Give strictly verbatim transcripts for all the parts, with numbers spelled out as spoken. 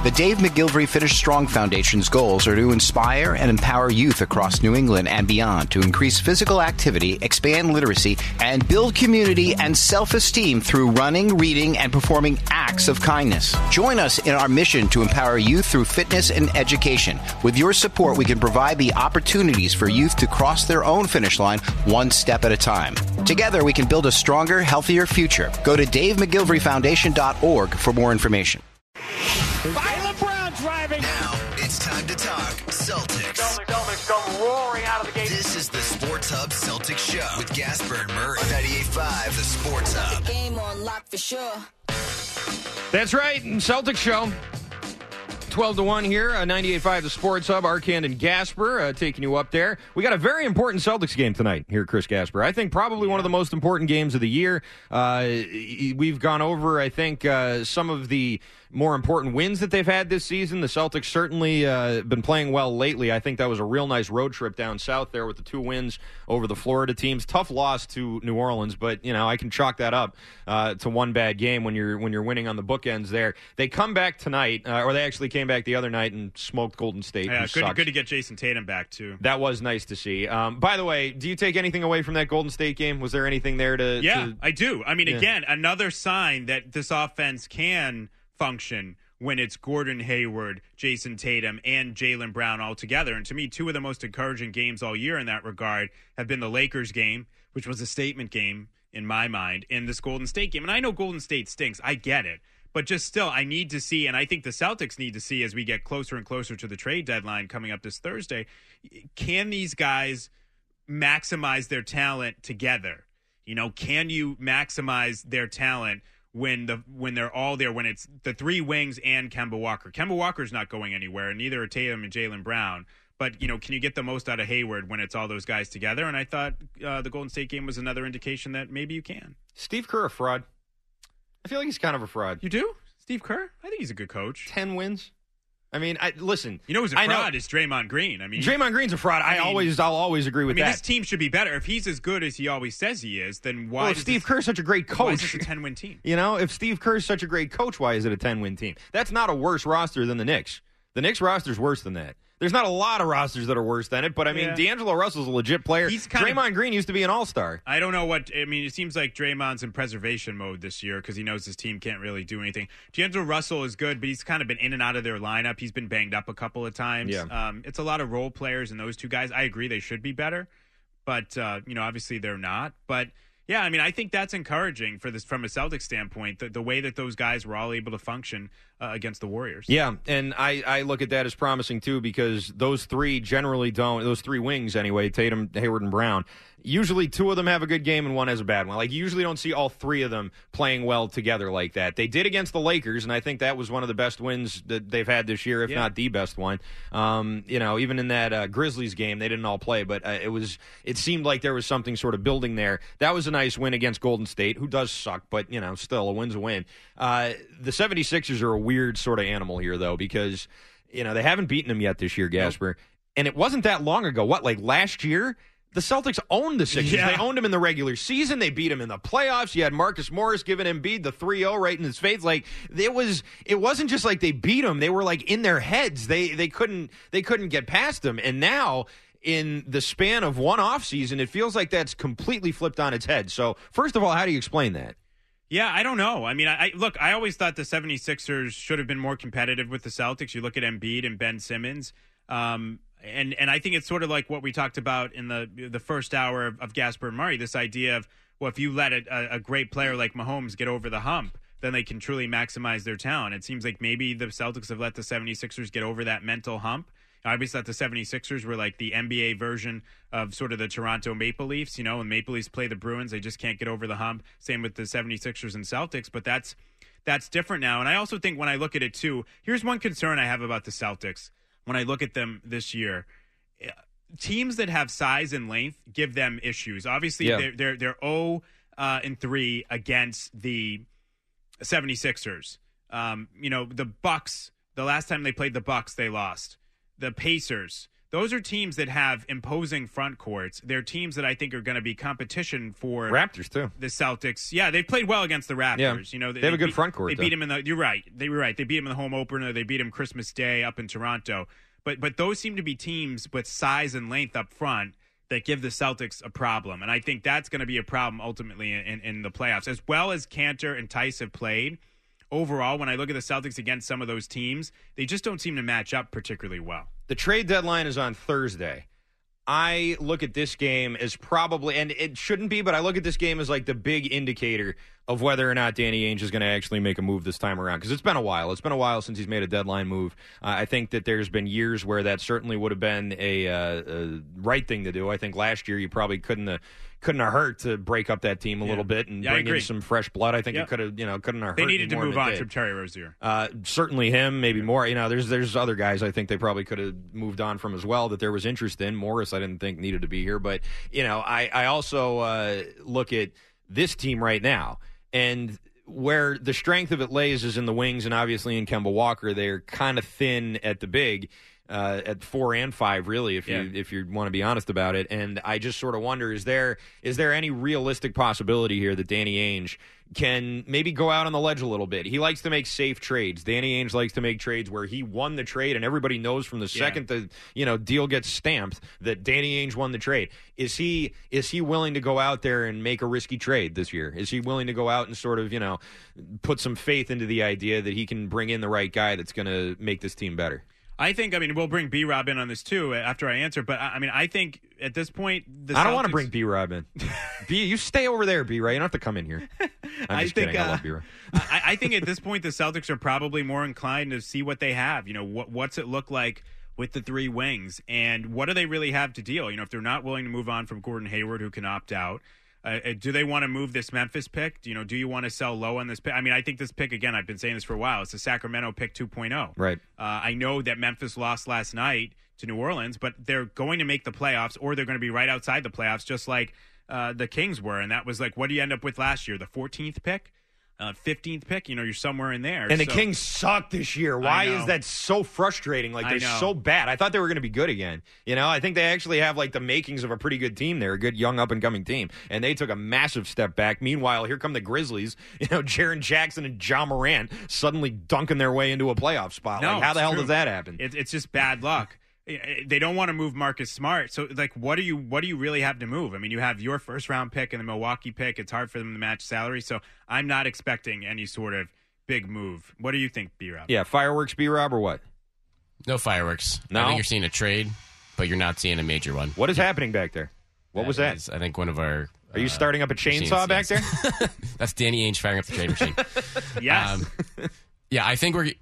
The Dave McGilvery Finish Strong Foundation's goals are to inspire and empower youth across New England and beyond to increase physical activity, expand literacy, and build community and self-esteem through running, reading, and performing acts of kindness. Join us in our mission to empower youth through fitness and education. With your support, we can provide the opportunities for youth to cross their own finish line one step at a time. Together, we can build a stronger, healthier future. Go to dave mcgilvery foundation dot org for more information. By LeBron driving. Now it's time to talk Celtics. Celtics, Celtics come roaring out of the gate. This is the Sports Hub Celtics Show with Gasper and Murray. ninety-eight point five, the Sports Hub. Game on lock for sure. That's right, Celtics Show. twelve to one here, uh, ninety-eight point five, the Sports Hub. Arcand and Gasper uh, taking you up there. We got a very important Celtics game tonight here, Chris Gasper. I think probably one of the most important games of the year. Uh, we've gone over, I think, uh, some of the more important wins that they've had this season. The Celtics certainly uh, been playing well lately. I think that was a real nice road trip down south there with the two wins over the Florida teams. Tough loss to New Orleans, but you know I can chalk that up uh, to one bad game when you're when you're winning on the bookends there. They come back tonight, uh, or they actually came back the other night and smoked Golden State. Yeah, good, sucks. good to get Jason Tatum back too. That was nice to see. Um, by the way, do you take anything away from that Golden State game? Was there anything there to? Yeah, to... I do. I mean, yeah. again, another sign that this offense can function when it's Gordon Hayward, Jason Tatum, and Jaylen Brown all together. And to me, two of the most encouraging games all year in that regard have been the Lakers game, which was a statement game in my mind, and this Golden State game. And I know Golden State stinks. I get it. But just still, I need to see, and I think the Celtics need to see as we get closer and closer to the trade deadline coming up this Thursday, can these guys maximize their talent together? You know, can you maximize their talent when the when they're all there, when it's the three wings and Kemba Walker? Kemba Walker's not going anywhere, and neither are Tatum and Jaylen Brown. But, you know, can you get the most out of Hayward when it's all those guys together? And I thought uh, the Golden State game was another indication that maybe you can. Steve Kerr, a fraud. I feel like he's kind of a fraud. You do? Steve Kerr? I think he's a good coach. Ten wins. I mean, I, listen. You know who's a I fraud know, is Draymond Green. I mean, Draymond Green's a fraud. I, I mean, always, I'll always agree with I mean, that. this team should be better. If he's as good as he always says he is, then why? Well, does Steve this, Kerr's such a great coach. Why is this a ten-win team? You know, if Steve Kerr's such a great coach, why is it a ten-win team? That's not a worse roster than the Knicks. The Knicks roster's worse than that. There's not a lot of rosters that are worse than it, but I mean, Yeah. D'Angelo Russell's a legit player. He's kind Draymond of- Green used to be an all-star. I don't know what I mean. It seems like Draymond's in preservation mode this year because he knows his team can't really do anything. D'Angelo Russell is good, but he's kind of been in and out of their lineup. He's been banged up a couple of times. Yeah. Um, it's a lot of role players, and those two guys, I agree, they should be better, but uh, you know, obviously they're not. But yeah, I mean, I think that's encouraging for this from a Celtics standpoint. The, the way that those guys were all able to function uh, against the Warriors. Yeah, and I, I look at that as promising too because those three generally don't. Those three wings anyway, Tatum, Hayward, and Brown. Usually two of them have a good game and one has a bad one. Like, you usually don't see all three of them playing well together like that. They did against the Lakers, and I think that was one of the best wins that they've had this year, if Yeah. not the best one. Um, you know, even in that uh, Grizzlies game, they didn't all play, but uh, it was. It seemed like there was something sort of building there. That was a nice win against Golden State, who does suck, but, you know, still, a win's a win. Uh, the 76ers are a weird sort of animal here, though, because, you know, they haven't beaten them yet this year, Gasper. Nope. And it wasn't that long ago. What, like last year? The Celtics owned the Sixers. Yeah. They owned them in the regular season. They beat them in the playoffs. You had Marcus Morris giving Embiid the three oh right in his face. Like, it was, it wasn't just like they beat them. They were like in their heads. They they couldn't they couldn't get past them. And now, in the span of one offseason, it feels like that's completely flipped on its head. So, first of all, how do you explain that? Yeah, I don't know. I mean, I, I look, I always thought the 76ers should have been more competitive with the Celtics. You look at Embiid and Ben Simmons. Um, And and I think it's sort of like what we talked about in the the first hour of, of Gasper and Murray, this idea of, well, if you let a, a great player like Mahomes get over the hump, then they can truly maximize their talent. It seems like maybe the Celtics have let the 76ers get over that mental hump. I always thought the 76ers were like the N B A version of sort of the Toronto Maple Leafs. You know, when Maple Leafs play the Bruins, they just can't get over the hump. Same with the 76ers and Celtics, but that's that's different now. And I also think when I look at it, too, here's one concern I have about the Celtics. When I look at them this year, teams that have size and length give them issues. Obviously, yeah. they're they're they're zero and three against the 76ers. Um, you know, the Bucks. The last time they played the Bucks, they lost. The Pacers. those are teams that have imposing front courts. They're teams that I think are going to be competition for Raptors too. The Celtics, yeah, they've played well against the Raptors. Yeah. You know, they, they have a good beat, front court. They though. beat them in the. You're right. They were right. They beat them in the home opener. They beat them Christmas Day up in Toronto. But but those seem to be teams with size and length up front that give the Celtics a problem, and I think that's going to be a problem ultimately in, in, in the playoffs. As well as Cantor and Tice have played, overall, when I look at the Celtics against some of those teams, they just don't seem to match up particularly well. The trade deadline is on Thursday. I look at this game as probably, and it shouldn't be, but I look at this game as like the big indicator of whether or not Danny Ainge is going to actually make a move this time around. Because it's been a while. It's been a while since he's made a deadline move. Uh, I think that there's been years where that certainly would have been a, uh, a right thing to do. I think last year you probably couldn't have, couldn't have hurt to break up that team a yeah. little bit and yeah, bring in some fresh blood. I think yep. it could have, you know, couldn't have hurt. They needed to move on did. from Terry Rozier. Uh, certainly him, maybe more. You know, there's there's other guys I think they probably could have moved on from as well that there was interest in. Morris, I didn't think needed to be here, but you know, I I also uh, look at this team right now and where the strength of it lays is in the wings and obviously in Kemba Walker. They're kind of thin at the big. Uh, at four and five, really, if yeah. you if you want to be honest about it, and I just sort of wonder: is there is there any realistic possibility here that Danny Ainge can maybe go out on the ledge a little bit? He likes to make safe trades. Danny Ainge likes to make trades where he won the trade, and everybody knows from the yeah. second the you know deal gets stamped that Danny Ainge won the trade. Is he is he willing to go out there and make a risky trade this year? Is he willing to go out and sort of you know put some faith into the idea that he can bring in the right guy that's going to make this team better? I think, I mean, we'll bring B-Rob in on this, too, after I answer. But, I mean, I think at this point, the I don't Celtics... want to bring B-Rob in. B, you stay over there, B-Rob. You don't have to come in here. I'm just I kidding. think, I uh, love B-Rob. I, I think at this point, the Celtics are probably more inclined to see what they have. You know, what what's it look like with the three wings? And what do they really have to deal? You know, if they're not willing to move on from Gordon Hayward, who can opt out, Uh, do they want to move this Memphis pick? You know, do you want to sell low on this pick? I mean, I think this pick, again, I've been saying this for a while, it's the Sacramento pick two point oh. Right. Uh, I know that Memphis lost last night to New Orleans, but they're going to make the playoffs, or they're going to be right outside the playoffs, just like uh, the Kings were. And that was like, what do you end up with last year? The fourteenth pick? Uh, fifteenth pick, you know, you're somewhere in there. And the so, Kings suck this year. Why is that so frustrating? Like, they're so bad. I thought they were going to be good again. You know, I think they actually have, like, the makings of a pretty good team there, a good young up-and-coming team. And they took a massive step back. Meanwhile, here come the Grizzlies. You know, Jaren Jackson and Ja Morant suddenly dunking their way into a playoff spot. No, like, how the hell true. does that happen? It, it's just bad luck. They don't want to move Marcus Smart. So, like, what do you what do you really have to move? I mean, you have your first-round pick and the Milwaukee pick. It's hard for them to match salary. So I'm not expecting any sort of big move. What do you think, B-Rob? Yeah, fireworks, B-Rob, or what? No fireworks. No? I think you're seeing a trade, but you're not seeing a major one. What is happening back there? What that was that? Is, I think one of our... Are you uh, starting up a chainsaw machines, back yes. there? That's Danny Ainge firing up the trade machine. Yes. Um, yeah, I think we're...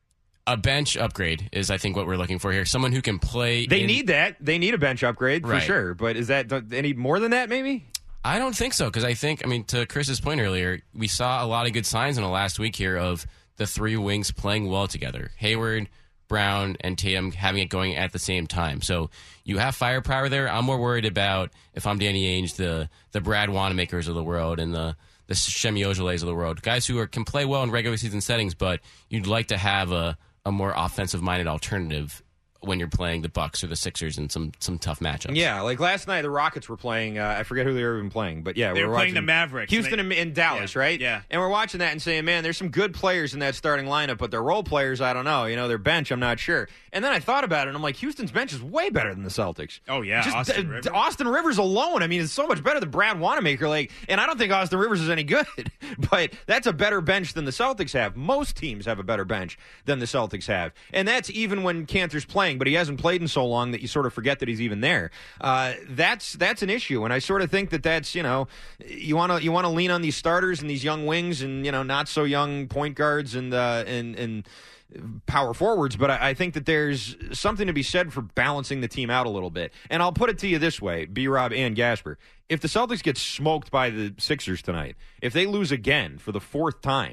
A bench upgrade is, I think, what we're looking for here. Someone who can play... They in, need that. They need a bench upgrade, for right. sure. But is that any more than that, maybe? I don't think so, because I think, I mean, to Chris's point earlier, we saw a lot of good signs in the last week here of the three wings playing well together. Hayward, Brown, and Tatum having it going at the same time. So you have firepower there. I'm more worried about, if I'm Danny Ainge, the the Brad Wanamakers of the world and the the Shemi Ojeleyes of the world, guys who are, can play well in regular season settings, but you'd like to have a, a more offensive-minded alternative when you're playing the Bucks or the Sixers in some some tough matchups. Yeah, like last night the Rockets were playing, uh, I forget who they were even playing, but yeah, they we were were playing watching the Mavericks. Houston and, they, and, and Dallas, yeah, right? Yeah. And we're watching that and saying, man, there's some good players in that starting lineup, but their role players, I don't know. You know, their bench, I'm not sure. And then I thought about it, and I'm like, Houston's bench is way better than the Celtics. Oh, yeah, Just, Austin uh, Rivers. Austin Rivers alone, I mean, it's so much better than Brad Wanamaker. Like, and I don't think Austin Rivers is any good, but that's a better bench than the Celtics have. Most teams have a better bench than the Celtics have. And that's even when Cantor's playing, but he hasn't played in so long that you sort of forget that he's even there. Uh, that's that's an issue, and I sort of think that that's, you know, you want to you want to lean on these starters and these young wings and, you know, not so young point guards and uh, and and power forwards, but I, I think that there's something to be said for balancing the team out a little bit. And I'll put it to you this way, B-Rob and Gasper. If the Celtics get smoked by the Sixers tonight, if they lose again for the fourth time,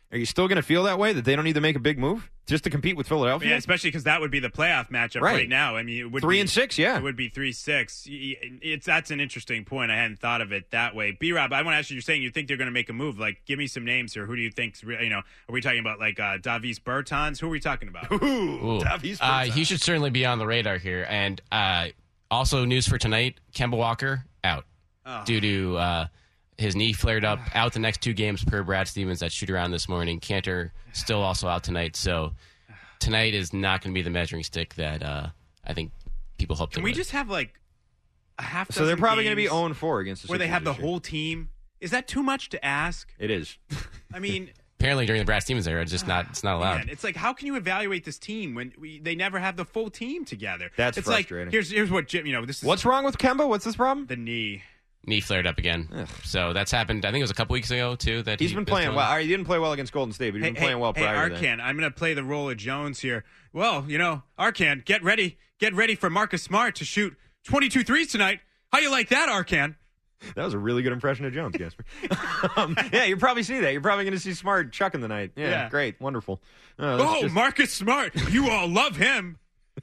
Are you still going to feel that way, that they don't need to make a big move just to compete with Philadelphia? Yeah, especially because that would be the playoff matchup right, right now. I mean, it would three be, and six. Yeah, it would be three six. It's that's an interesting point. I hadn't thought of it that way. B-Rob, I want to ask you. You're saying you think they're going to make a move? Like, give me some names here. Who do you think's? You know, are we talking about like uh, Davis Bertans? Who are we talking about? Ooh, Ooh. Davis Uh, Bertans. he should certainly be on the radar here. And uh, also news for tonight: Kemba Walker out Oh. due to. Uh, His knee flared up, out the next two games per Brad Stevens at shoot around this morning. Cantor still also out tonight. So tonight is not going to be the measuring stick that uh, I think people hope Can to we win. just have like a half So they're probably going to be oh and four against the where they Sixers have the this year. whole team. Is that too much to ask? It is. I mean, Apparently during the Brad Stevens era, it's just not it's not allowed. man, it's like, how can you evaluate this team when we, they never have the full team together? That's it's frustrating. Like, here's here's what Jim. You know, this is What's wrong with Kemba? What's this problem? the knee. Knee flared up again. So that's happened. I think it was a couple weeks ago too. That He's he been missed playing one. well. All right, he didn't play well against Golden State, but he's Hey, been playing hey, well hey, prior to that. Arcan, I'm going to play the role of Jones here. Well, you know, Arcan, get ready, get ready for Marcus Smart to shoot twenty-two threes tonight. How you like that, Arcan? That was a really good impression of Jones, Gasper. um, yeah, you'll probably see that. You're probably going to see Smart chucking the night. Yeah, Yeah. great, wonderful. Uh, that's Oh, just- Marcus Smart, you all love him.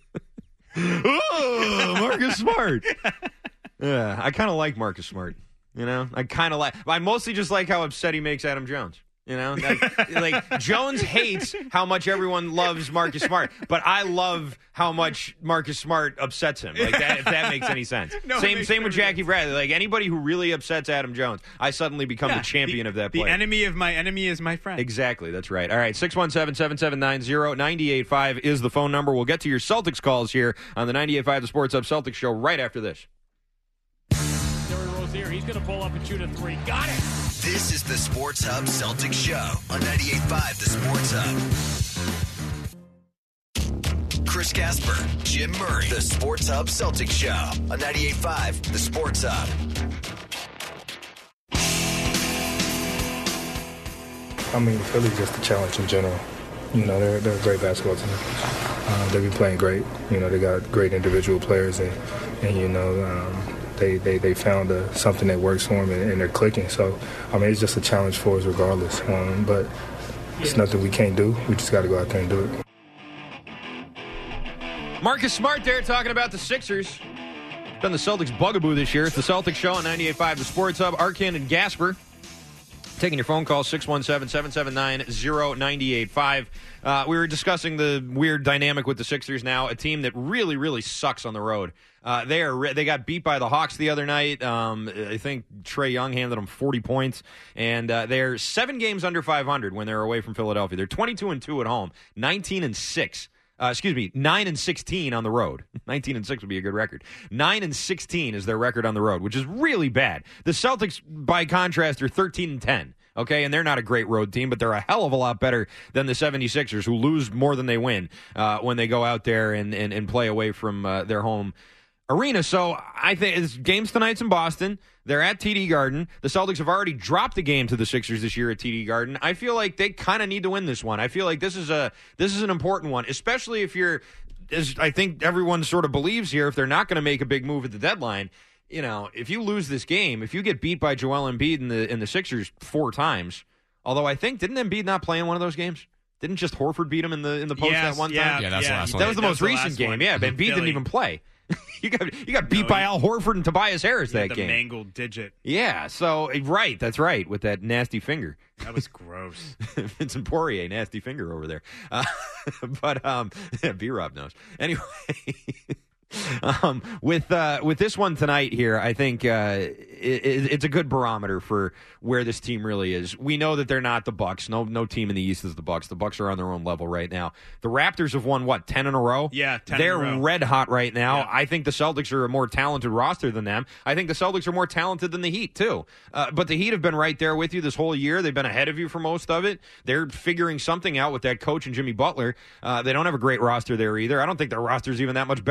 oh, Marcus Smart. Yeah, I kind of like Marcus Smart. You know, I kind of like. I mostly just like how upset he makes Adam Jones. You know, like, like Jones hates how much everyone loves Marcus Smart, but I love how much Marcus Smart upsets him. Like that, if that makes any sense. No, it same, makes same with perfect Jackie Bradley. Like anybody who really upsets Adam Jones, I suddenly become Yeah, the champion of that The player. enemy of my enemy is my friend. Exactly. That's right. All right. six one seven, seven seven nine zero, nine eight five is the phone number. We'll get to your Celtics calls here on the ninety-eight point five The Sports Hub Celtics Show right after this. Terry Rozier, he's going to pull up and shoot a three. Got it. This is the Sports Hub Celtics Show on ninety-eight point five The Sports Hub. Chris Gasper, Jim Murray, the Sports Hub Celtics Show on ninety-eight point five The Sports Hub. I mean, Philly's just a challenge in general. You know, they're, they're a great basketball team. Uh, they be playing great. You know, they got great individual players, and, and you know, um, they, they, they found uh, something that works for them, and, and they're clicking. So, I mean, it's just a challenge for us regardless. Um, but it's nothing we can't do. We just got to go out there and do it. Marcus Smart there talking about the Sixers. Been the Celtics bugaboo this year. It's the Celtics Show on ninety-eight point five The Sports Hub. Arcan and Gasper. Taking your phone call, six one seven, seven seven nine, zero nine eight five. Uh, we were discussing the weird dynamic with the Sixers now, a team that really, really sucks on the road. Uh, they are re- they got beat by the Hawks the other night. Um, I think Trae Young handed them forty points, and uh, they're seven games under five hundred when they're away from Philadelphia. They're twenty-two and two at home, nineteen and six. Uh, excuse me, nine and sixteen on the road. nineteen and six would be a good record. nine and sixteen is their record on the road, which is really bad. The Celtics, by contrast, are thirteen and ten. Okay, and they're not a great road team, but they're a hell of a lot better than the seventy-sixers, who lose more than they win uh, when they go out there and, and, and play away from uh, their home arena. So I think it's games tonight's in Boston. They're at T D Garden. The Celtics have already dropped a game to the Sixers this year at T D Garden. I feel like they kind of need to win this one. I feel like this is a this is an important one, especially if you're, as I think everyone sort of believes here, if they're not going to make a big move at the deadline. You know, if you lose this game, if you get beat by Joel Embiid in the in the Sixers four times, although I think didn't Embiid not play in one of those games? Didn't just Horford beat him in the in the post Yes, that one yeah, time? Yeah, that's the last one. That was the That most was the recent last game. one. Yeah, but Embiid didn't Philly. even play. you got you got beat No, by he- Al Horford and Tobias Harris that the game. mangled digit. Yeah, so right, that's right, with that nasty finger. That was gross. Vincent Poirier, nasty finger over there. Uh, but um, yeah, B-Rob knows. Anyway, um, with uh, with this one tonight here, I think uh, it, it's a good barometer for where this team really is. We know that they're not the Bucks. No, no team in the East is the Bucks. The Bucks are on their own level right now. The Raptors have won what ten in a row. Yeah, ten they're in a row. red hot right now. Yeah. I think the Celtics are a more talented roster than them. I think the Celtics are more talented than the Heat too. Uh, but the Heat have been right there with you this whole year. They've been ahead of you for most of it. They're figuring something out with that coach and Jimmy Butler. Uh, they don't have a great roster there either. I don't think their roster is even that much better than Golden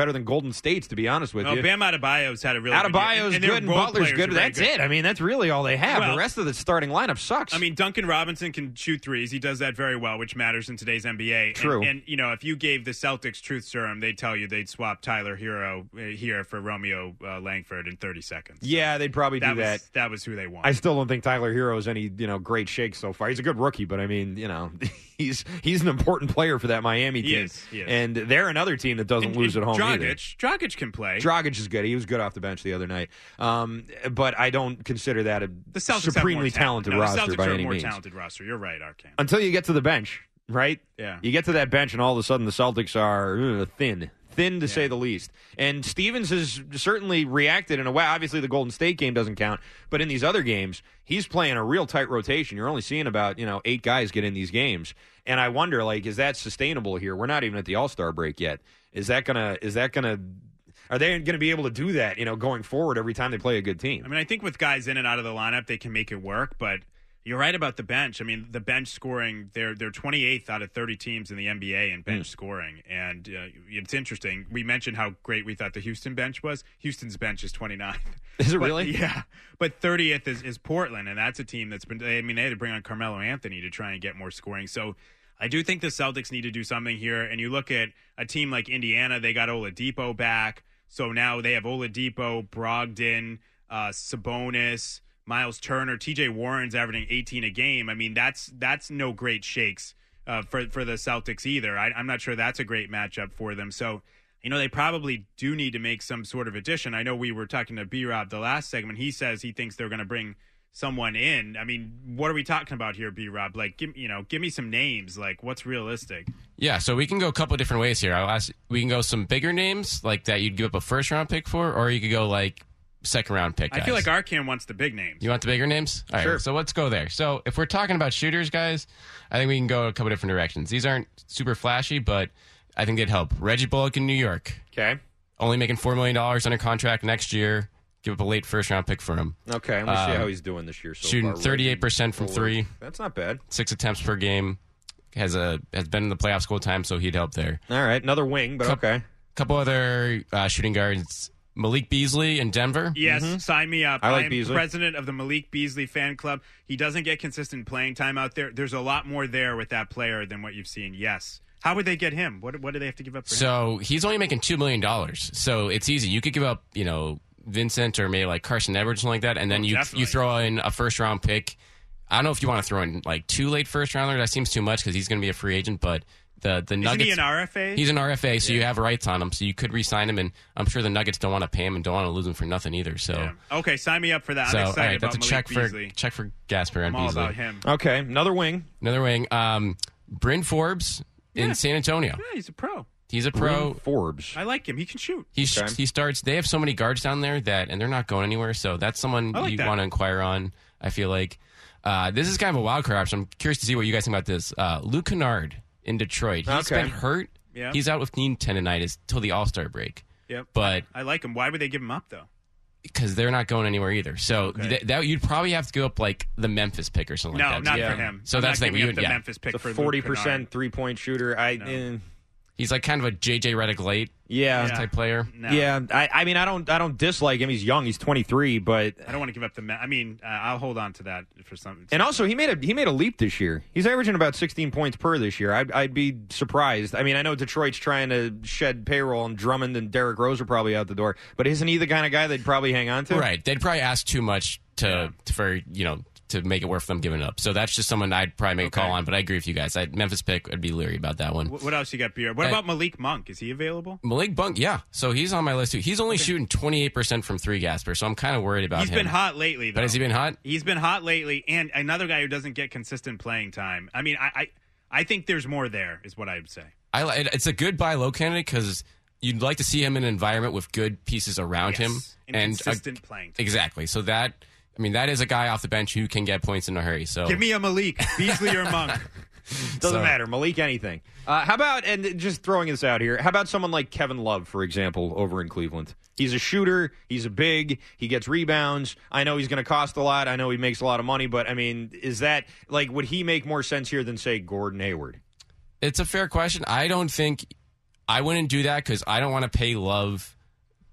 Golden States, to be honest with well, you. Bam Adebayo's had a really Adebayo's good, good and Butler's good. But That's good. it. I mean, that's really all they have. Well, the rest of the starting lineup sucks. I mean, Duncan Robinson can shoot threes. He does that very well, which matters in today's N B A. True. And, and you know, if you gave the Celtics truth serum, they'd tell you they'd swap Tyler Hero uh, here for Romeo uh, Langford in thirty seconds. So yeah, they'd probably that do that. Was, that was who they wanted. I still don't think Tyler Hero is any, you know, great shake so far. He's a good rookie, but I mean, you know, he's he's an important player for that Miami He team. is, he is. And they're another team that doesn't and, lose and at home Dragic, either. Dragic can play. Dragic is good. He was good off the bench the other night. Um, but I don't consider that a the Celtics supremely have more talent. talented no, roster the Celtics by are any a more means. talented roster. You're right, Arcane. Until you get to the bench, right? Yeah. You get to that bench, and all of a sudden the Celtics are uh, thin. Thin, to Yeah. say the least. And Stevens has certainly reacted in a way. Obviously, the Golden State game doesn't count, but in these other games, he's playing a real tight rotation. You're only seeing about, you know, eight guys get in these games. And I wonder, like, is that sustainable here? We're not even at the All-Star break yet. Is that gonna? Is that gonna? Are they going to be able to do that, you know, going forward every time they play a good team? I mean, I think with guys in and out of the lineup, they can make it work, but you're right about the bench. I mean, the bench scoring, they're they're twenty-eighth out of thirty teams in the N B A in bench mm. scoring. And uh, it's interesting. We mentioned how great we thought the Houston bench was. Houston's bench is twenty-ninth. Is it but, really? Yeah. But thirtieth is, is Portland, and that's a team that's been – I mean, they had to bring on Carmelo Anthony to try and get more scoring. So I do think the Celtics need to do something here. And you look at a team like Indiana, they got Oladipo back. So now they have Oladipo, Brogdon, uh, Sabonis – Miles Turner, T J Warren's averaging eighteen a game. I mean, that's that's no great shakes uh, for for the Celtics either. I, I'm not sure that's a great matchup for them. So, you know, they probably do need to make some sort of addition. I know we were talking to B-Rob the last segment. He says he thinks they're going to bring someone in. I mean, what are we talking about here, B-Rob? Like, give, you know, give me some names. Like, what's realistic? Yeah, so we can go a couple of different ways here. I'll ask, we can go some bigger names like that you'd give up a first round pick for, or you could go like second round pick guys. I feel like Arcan wants the big names. You want the bigger names? All right, sure. So let's go there. So if we're talking about shooters, guys, I think we can go a couple different directions. These aren't super flashy, but I think they'd help. Reggie Bullock in New York. Okay. Only making four million dollars under contract next year. Give up a late first round pick for him. Okay, let me see Um, how he's doing this year so shooting far. thirty-eight percent from three. That's not bad. Six attempts per game. Has a has been in the playoffs full time, so he'd help there. All right, another wing, but Couple, okay. Couple other uh, shooting guards. Malik Beasley in Denver. Yes, mm-hmm. Sign me up. I like am Beasley. President of the Malik Beasley fan club. He doesn't get consistent playing time out there. There's a lot more there with that player than what you've seen. Yes. How would they get him? What what do they have to give up for him? So he's only making two million dollars. So it's easy. You could give up, you know, Vincent or maybe like Carson Edwards or something like that, and then Oh, you definitely. you throw in a first round pick. I don't know if you want to throw in like two late first rounders. That seems too much because he's going to be a free agent. But the the Isn't Nuggets, he an R F A? He's an R F A, so Yeah. you have rights on him. So you could re-sign him, and I'm sure the Nuggets don't want to pay him and don't want to lose him for nothing either. So, Yeah. Okay, sign me up for that. so I'm all excited right, about that's a Malik check Beasley. for check for Gasper and I'm all Beasley. about him. Okay, another wing. Another wing, um, Bryn Forbes Yeah. in San Antonio. Yeah, he's a pro. He's a pro. Bryn Forbes. I like him. He can shoot. He Okay. he starts. They have so many guards down there that, and they're not going anywhere. So that's someone I like you that. want to inquire on. I feel like uh, this is kind of a wild card option. I'm curious to see what you guys think about this. Uh, Luke Kennard in Detroit. He's Okay. been hurt. Yeah. He's out with knee tendonitis till the All Star break. Yep. But I like him. Why would they give him up though? because they're not going anywhere either. So Okay. th- that you'd probably have to go up like the Memphis pick or something No, like that. not Yeah. for him. So I'm that's not the thing. giving You up would- the yeah. Memphis pick It's for a Luke forty Kennard. percent three-point shooter. I No. eh, He's like kind of a J J Redick late yeah. Yeah. type player. No. Yeah, I, I mean, I don't, I don't dislike him. He's young. He's twenty-three, but I don't want to give up the. Ma- I mean, uh, I'll hold on to that for some. and also he made a he made a leap this year. He's averaging about sixteen points per this year. I'd, I'd be surprised. I mean, I know Detroit's trying to shed payroll, and Drummond and Derrick Rose are probably out the door. But isn't he the kind of guy they'd probably hang on to? Right. They'd probably ask too much to Yeah. for you know to make it worth them giving up. So that's just someone I'd probably make Okay. a call on. But I agree with you guys. I, Memphis pick, I'd be leery about that one. Wh- What else you got, Beer? What Uh, about Malik Monk? Is he available? Malik Bunk, yeah. So he's on my list too. He's only shooting twenty-eight percent from three, Gasper. So I'm kind of worried about He's him. been hot lately, though. But has he been hot? He's been hot lately, and another guy who doesn't get consistent playing time. I mean, I, I, I think there's more there, is what I would say. I li- it- It's a good buy low candidate because you'd like to see him in an environment with good pieces around Yes. him And and consistent playing time. Exactly. So that I mean that is a guy off the bench who can get points in a hurry. So Give me a Malik, Beasley or Monk. Doesn't So- matter. Malik, anything. Uh, how about, and just throwing this out here, how about someone like Kevin Love, for example, over in Cleveland? He's a shooter. He's a big. He gets rebounds. I know he's going to cost a lot. I know he makes a lot of money. But, I mean, is that, like, would he make more sense here than, say, Gordon Hayward? It's a fair question. I don't think I wouldn't do that because I don't want to pay Love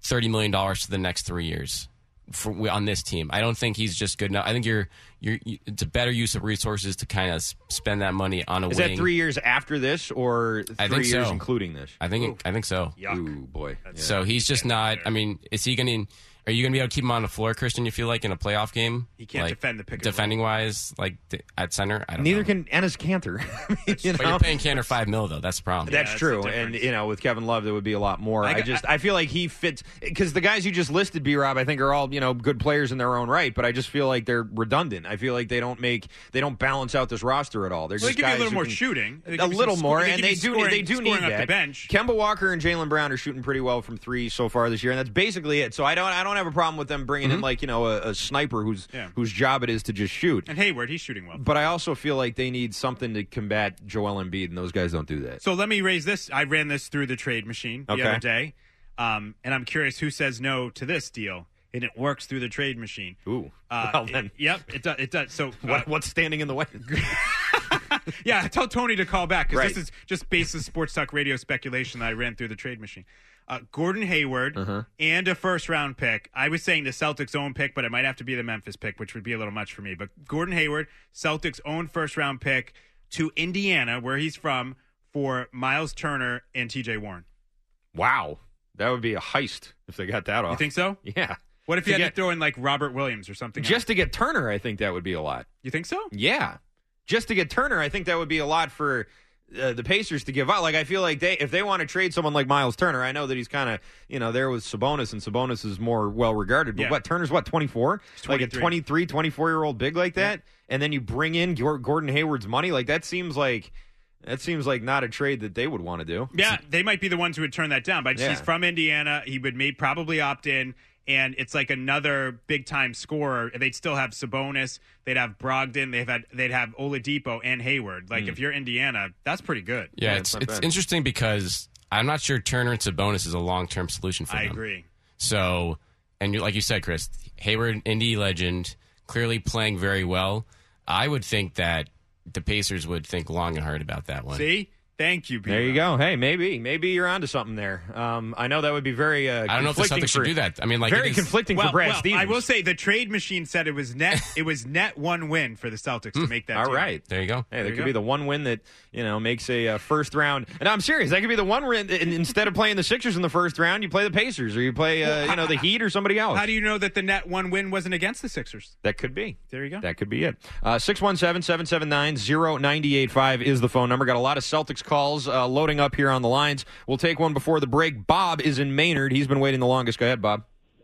thirty million dollars for the next three years for on this team. I don't think he's just good enough. I think you're you're you, it's a better use of resources to kind of spend that money on a Is wing. that three years after this, or three I think years so. including this? I think I think so. Yuck. Ooh, boy. So he's just not. I mean, is he going to? Are you going to be able to keep him on the floor, Christian? You feel like in a playoff game, He can't like, defend the pick and defending wise, like th- at center. I don't Neither know. can Ennis Cantor. you But know? you're paying Cantor five mil though. That's the problem. That's that's true, the and difference. you know, with Kevin Love, there would be a lot more. I I, got- just, I feel like he fits because the guys you just listed, B. Rob, I think are all you know good players in their own right. But I just feel like they're redundant. I feel like they don't make, they don't balance out this roster at all. They're Well, they just give you a guys little who more can- shooting. They a give you little some more, score- and give they you do, scoring- they do need scoring off that. the bench. Kemba Walker and Jaylen Brown are shooting pretty well from three so far this year, and that's basically it. So I don't, I don't have a problem with them bringing in like you know a, a sniper who's Yeah. whose job it is to just shoot. And Hayward, he's shooting well. But I also feel like they need something to combat Joel Embiid, and those guys don't do that. So let me raise this. I ran this through the trade machine the Okay. other day, um, and I'm curious who says no to this deal, and it works through the trade machine. Ooh, Uh, well then, it- yep, it does. It does. So uh, what, what's standing in the way? yeah, tell Tony to call back because Right. this is just baseless sports talk radio speculation that I ran through the trade machine. Uh, Gordon Hayward Uh-huh. and a first round pick. I was saying the Celtics' own pick, but it might have to be the Memphis pick, which would be a little much for me. But Gordon Hayward, Celtics' own first round pick to Indiana, where he's from, for Miles Turner and T J Warren. Wow, that would be a heist if they got that off. You think so? Yeah. What if To you had get- to throw in like Robert Williams or something? Just else? to get Turner, I think that would be a lot. You think so? Yeah, just to get Turner, I think that would be a lot for uh, the Pacers to give out. Like I feel like they, if they want to trade someone like Miles Turner, I know that he's kind of you know there with Sabonis, and Sabonis is more well regarded. But Yeah. what Turner's what twenty-four, like a twenty-three. twenty-three, twenty-four year old big like that, and then you bring in Gor- Gordon Hayward's money, like that seems like. That seems like not a trade that they would want to do. Yeah, they might be the ones who would turn that down. But Yeah. he's from Indiana. He would may probably opt in, and it's like another big time scorer. They'd still have Sabonis. They'd have Brogdon. They've had they'd have Oladipo and Hayward. Like if you're Indiana, that's pretty good. Yeah, Yeah, it's it's not it's bad. interesting because I'm not sure Turner and Sabonis is a long term solution for I them. agree. So, and you, like you said, Chris, Hayward, Indy legend, clearly playing very well. I would think that the Pacers would think long and hard about that one. See, thank you. There you go. Hey, maybe maybe you're onto something there. Um, I know that would be very. Uh, I don't know if the conflicting Celtics should for- do that. I mean, like very it is- conflicting Well, for Brad well, Stevens. I will say the trade machine said it was net. it was net one win for the Celtics to make that. All deal. right. There you go. Hey, that you could go. be the one win that you know makes a uh, first round. And I'm serious. That could be the one win. And instead of playing the Sixers in the first round, you play the Pacers or you play uh, you know the Heat or somebody else. How do you know that the net one win wasn't against the Sixers? that could be. There you go. That could be it. Uh, six one seven, seven seven nine, zero nine eight five is the phone number. Got a lot of Celtics calls uh, loading up here on the lines. We'll take one before the break. Bob is in Maynard. He's been waiting the longest. Go ahead, Bob.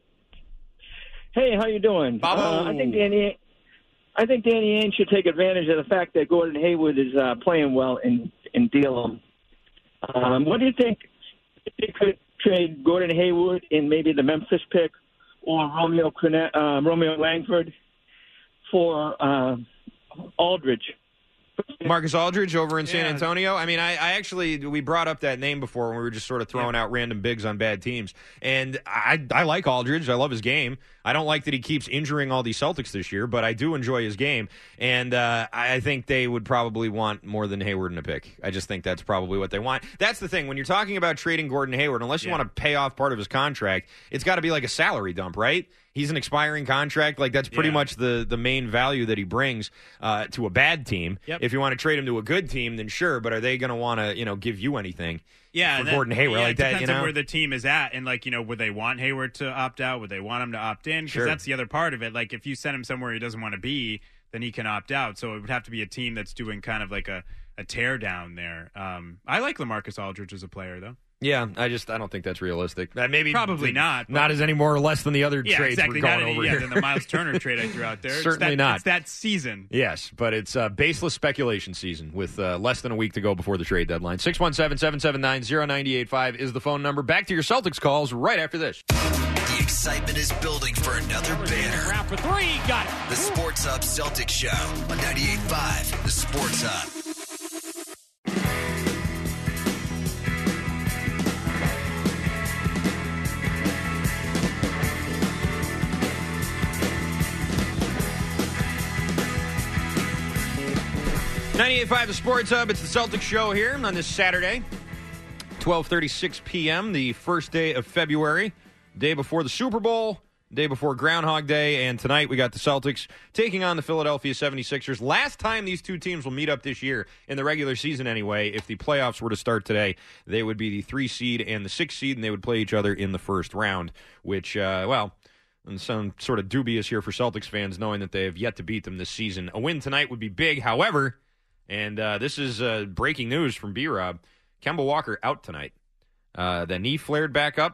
Hey, how you doing? Bobo. Uh, I think Danny, I think Danny Ainge should take advantage of the fact that Gordon Hayward is uh, playing well and and deal him. Um, what do you think? If you could trade Gordon Hayward in maybe the Memphis pick or Romeo Cornet, uh, Romeo Langford for uh, Aldridge. Marcus Aldridge over in San Yeah. Antonio. I mean, I, I actually we brought up that name before when we were just sort of throwing out random bigs on bad teams, and I I like Aldridge. I love his game. I don't like that he keeps injuring all these Celtics this year, but I do enjoy his game, and uh, I I think they would probably want more than Hayward in a pick. I just think that's probably what they want. That's the thing when you're talking about trading Gordon Hayward, unless you Yeah. want to pay off part of his contract, it's got to be like a salary dump, right? He's an expiring contract. Like that's pretty Yeah. much the the main value that he brings uh, to a bad team. Yep. If you want to trade him to a good team, then sure. But are they going to want to you know give you anything? Yeah, for and that- Gordon Hayward yeah, like it that, depends you know? on where the team is at, and like you know, would they want Hayward to opt out? Would they want him to opt in? Because Sure. that's the other part of it. Like if you send him somewhere he doesn't want to be, then he can opt out. So it would have to be a team that's doing kind of like a, a tear down there. Um, I like LaMarcus Aldridge as a player, though. Yeah, I just I don't think that's realistic. Uh, maybe Probably not, but- Not as any more or less than the other Yeah, trades exactly. we're Not going any, over yeah, here. than the Miles Turner trade I threw out there. Certainly it's that, not. It's that season. Yes, but it's uh, baseless speculation season with uh, less than a week to go before the trade deadline. six one seven, seven seven nine, zero nine eight five is the phone number. Back to your Celtics calls right after this. The excitement is building for another banner. Round for three. Got it. The Sports Hub Celtics Show on ninety-eight point five. The Sports Hub. ninety-eight point five The Sports Hub. It's the Celtics Show here on this Saturday, twelve thirty-six p.m., the first day of February. day before the Super Bowl, day before Groundhog Day, and tonight we got the Celtics taking on the Philadelphia seventy-sixers. Last time these two teams will meet up this year, in the regular season anyway, if the playoffs were to start today, they would be the three seed and the six seed, and they would play each other in the first round, which, uh, well, and some sort of dubious here for Celtics fans, knowing that they have yet to beat them this season. A win tonight would be big, however, and uh, this is uh, breaking news from B-Rob. Kemba Walker out tonight. Uh, the knee flared back up,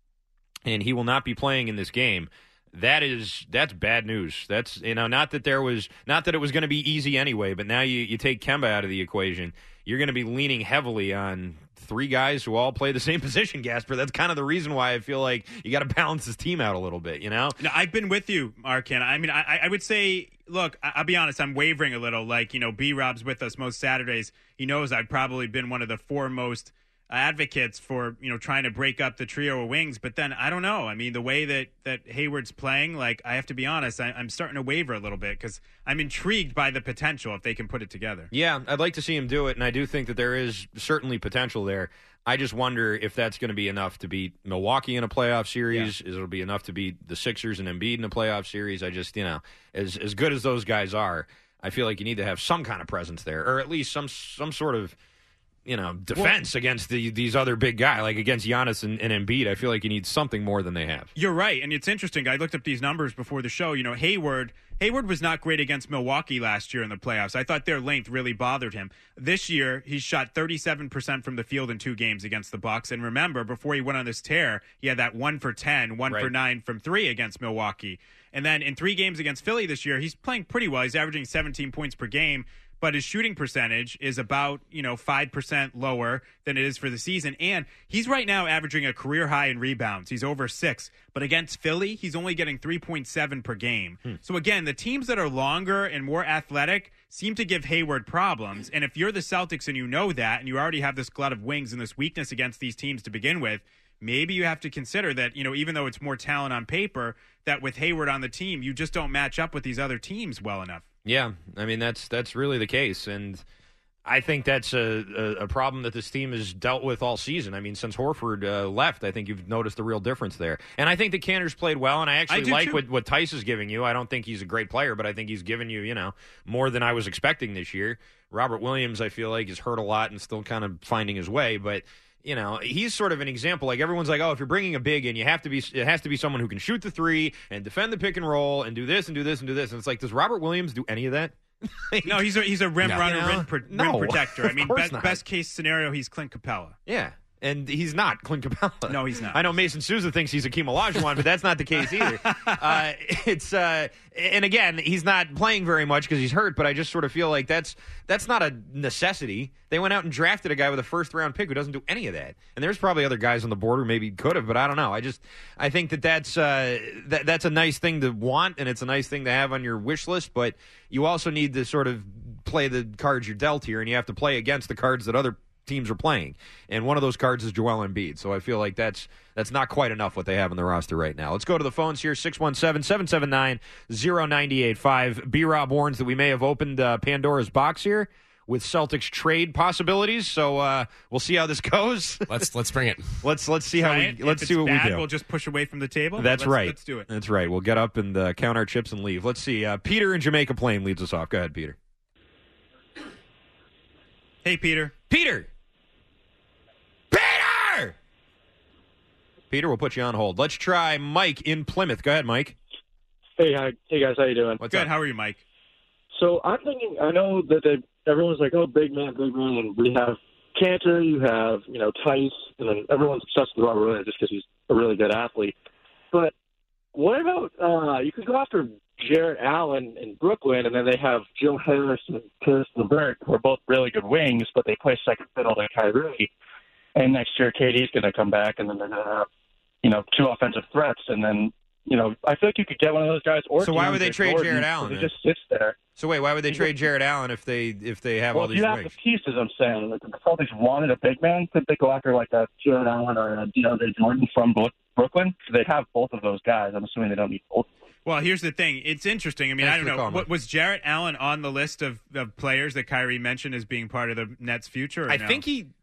and he will not be playing in this game. That is that's bad news. That's you know not that there was not that it was going to be easy anyway, but now you, you take Kemba out of the equation, you're going to be leaning heavily on three guys who all play the same position, Gasper. That's kind of the reason why I feel like you got to balance this team out a little bit, you know? No, I've been with you, Arkin. I mean, I, I would say, look, I'll be honest, I'm wavering a little. Like, you know, B-Rob's with us most Saturdays. He knows I've probably been one of the foremost advocates for, you know, trying to break up the trio of wings. But then, I don't know. I mean, the way that, that Hayward's playing, like, I have to be honest, I, I'm starting to waver a little bit because I'm intrigued by the potential if they can put it together. Yeah, I'd like to see him do it, and I do think that there is certainly potential there. I just wonder if that's going to be enough to beat Milwaukee in a playoff series. Yeah. It'll be enough to beat the Sixers and Embiid in a playoff series. I just, you know, as as good as those guys are, I feel like you need to have some kind of presence there, or at least some some sort of, you know, defense well, against the, these other big guys, like against Giannis and, and Embiid. I feel like you need something more than they have. You're right, and it's interesting. I looked up these numbers before the show. You know, Hayward Hayward was not great against Milwaukee last year in the playoffs. I thought their length really bothered him. This year, he shot thirty-seven percent from the field in two games against the Bucks. And remember, before he went on this tear, he had that one for ten, one right. for nine from three against Milwaukee. And then in three games against Philly this year, he's playing pretty well. He's averaging seventeen points per game. But his shooting percentage is about, you know, five percent lower than it is for the season. And he's right now averaging a career high in rebounds. He's over six. But against Philly, he's only getting three point seven per game. Hmm. So, again, the teams that are longer and more athletic seem to give Hayward problems. And if you're the Celtics and you know that, and you already have this glut of wings and this weakness against these teams to begin with, maybe you have to consider that, you know, even though it's more talent on paper, that with Hayward on the team, you just don't match up with these other teams well enough. Yeah, I mean, that's that's really the case, and I think that's a, a, a problem that this team has dealt with all season. I mean, since Horford uh, left, I think you've noticed the real difference there. And I think that Kanter's played well, and I actually I like what, what Tice is giving you. I don't think he's a great player, but I think he's given you, you know, more than I was expecting this year. Robert Williams, I feel like, is hurt a lot and still kind of finding his way, but you know, he's sort of an example. Like, everyone's like, oh, if you're bringing a big in, you have to be, it has to be someone who can shoot the three and defend the pick and roll and do this and do this and do this. And it's like, does Robert Williams do any of that? Like, no, he's a he's a rim no, runner, you know? rim, pro- no, rim protector. I mean, be- not. best case scenario, he's Clint Capella. Yeah. And he's not Clint Capella. No, he's not. I know Mason Souza thinks he's Akeem Olajuwon, but that's not the case either. uh, it's uh, and again, he's not playing very much because he's hurt. But I just sort of feel like that's that's not a necessity. They went out and drafted a guy with a first round pick who doesn't do any of that. And there's probably other guys on the board who maybe could have, but I don't know. I just I think that that's uh, that that's a nice thing to want, and it's a nice thing to have on your wish list. But you also need to sort of play the cards you're dealt here, and you have to play against the cards that other teams are playing, and one of those cards is Joel Embiid. So I feel like that's that's not quite enough what they have on the roster right now. Let's go to the phones here. six one seven, seven seven nine, zero nine eight five. B-Rob warns that we may have opened uh, Pandora's box here with Celtics trade possibilities. So uh, we'll see how this goes. let's let's bring it. Let's let's see how right. we let's if see what bad, we do. We'll just push away from the table. That's let's, right. Let's do it. That's right. We'll get up and uh, count our chips and leave. Let's see. Uh, Peter in Jamaica Plain leads us off. Go ahead, Peter. Hey, Peter. Peter. Peter! Peter, we'll put you on hold. Let's try Mike in Plymouth. Go ahead, Mike. Hey, hi. Hey guys, how you doing? What's Good. up? How are you, Mike? So I'm thinking. I know that they, everyone's like, "Oh, big man, big man," and we have Kanter, you have you know Tice, and then everyone's obsessed with Robert Williams just because he's a really good athlete. But what about uh, you could go after Jarrett Allen in Brooklyn, and then they have Joe Harris and Karis LeVert, who are both really good wings, but they play second fiddle to Kyrie. And next year, K D's going to come back, and then they're going to have, you know, two offensive threats. And then, you know, I feel like you could get one of those guys. Or so why would they trade Jordan, Jarrett Allen? He just sits there. So wait, why would they trade Jarrett Allen if they if they have well, all these you have wings? the pieces. I'm saying, like, if the Celtics wanted a big man, could they go after like a Jarrett Allen or a DeAndre Jordan from Brooklyn? So they'd have both of those guys. I'm assuming they don't need both. Well, here's the thing. It's interesting. I mean, Thanks I don't know. calling. What, was Jarrett Allen on the list of, of players that Kyrie mentioned as being part of the Nets' future? Or I no? think he.